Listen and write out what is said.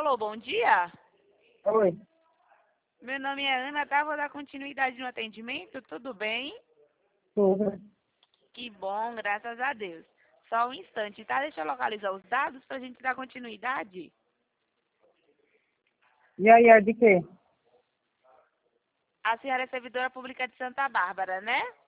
Alô, bom dia. Oi. Meu nome é Ana, tá? Vou dar continuidade no atendimento, tudo bem? Tudo. Que bom, graças a Deus. Só um instante, tá? Deixa eu localizar os dados pra gente dar continuidade. E aí, é de quê? A senhora é servidora pública de Santa Bárbara, né?